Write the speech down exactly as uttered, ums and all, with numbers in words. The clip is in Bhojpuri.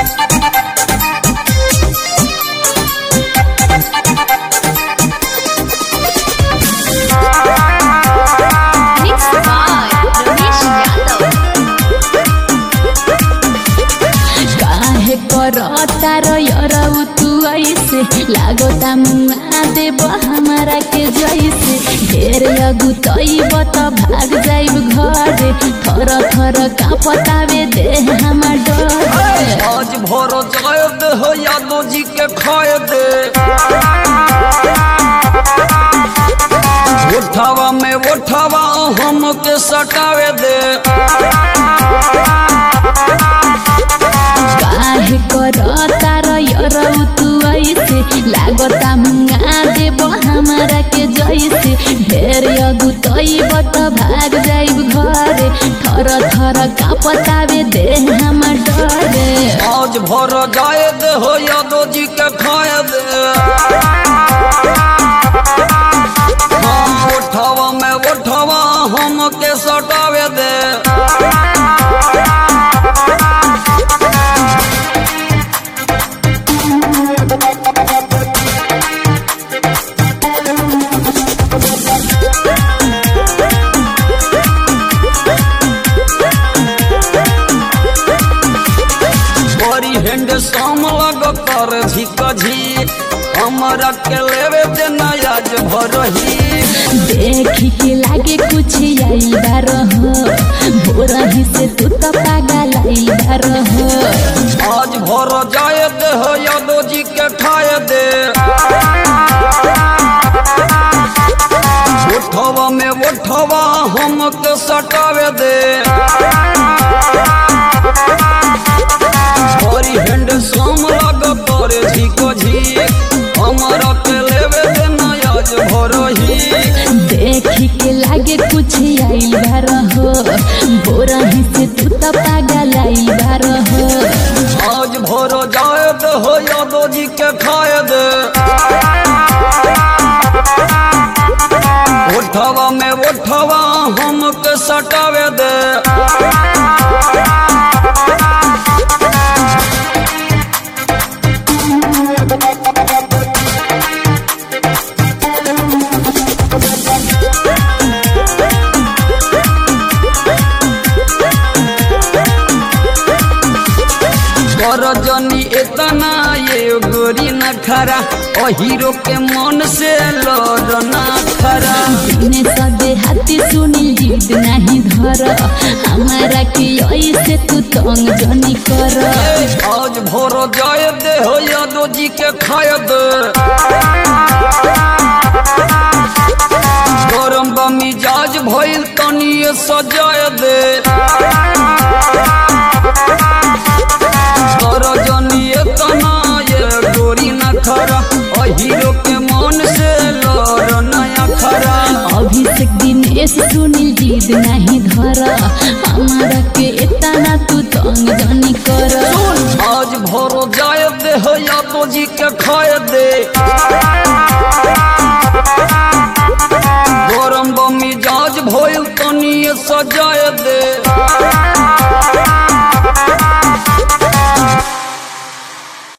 तार यरऊ तू ऐसे लागोता मुआ देब हमारा के जैसे ढेर अगु तैब त भाग जाइब घरे थर थर कांपतावे देह हमार डर। आज भर जाए दे हो यादव जी के खाए दे उठावा में उठावा हम के सटावे दे काहे कर तार यरऊ तू ऐसे लागता मुआ देब हमारा के जैसे ढेर अगु तैब त भाग जाइब घरे थर थर कांपतावे देह हमार डर। आज भर जाए दे हो यादव जी के खाए दे हाँ उठावा में उठावा हम के सटावे दे हेंड शाम लगतर झिक झी हमरा के लेवे दे नयाज भरही देखी के लागे कुछ आइल बारह भोरही से तू तो पागल आइल बारह। आज भर जाए दे हो यादव जी के खाए दे उठवा में उठवा हम के सटावे दे हेंड शाम लगतर झिक झी हमरा के लेवे दे नयाज भरही देखी के लागे कुछ आइल बारह भोरही से तू तो पागल आइल बारह। आज भर जाए दे हो यादव जी के खाए दे उठवा में उठवा हम के सटावे दे जनी इतना ये गोरी न खरा ओ हीरो के मन से लड़ना खरा बिने सदे हाथी सुनी जिद नहीं धर हमारा के ऐसे तू तंग जनी कर। आज भर जाए दे हो यादव जी के खाए दे गरम मिजाज भइल तनी सजाए दे हीरो के मन से लड़ नया खरा अभिषेक दिनेश सुनील जिद नहीं धर हमारा के इतना तू तंग जन